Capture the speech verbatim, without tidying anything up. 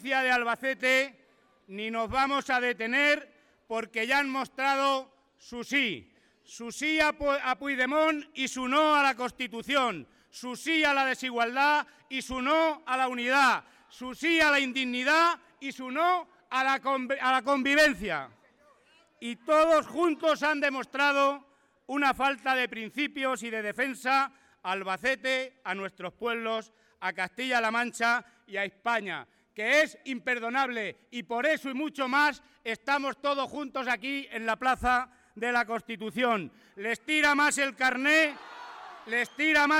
de Albacete ni nos vamos a detener porque ya han mostrado su sí. Su sí a Puigdemont y su no a la Constitución. Su sí a la desigualdad y su no a la unidad. Su sí a la indignidad y su no a la, a la convivencia. Y todos juntos han demostrado una falta de principios y de defensa a Albacete, a nuestros pueblos, a Castilla-La Mancha y a España, que es imperdonable, y por eso y mucho más estamos todos juntos aquí en la Plaza de la Constitución. Les tira más el carné, les tira más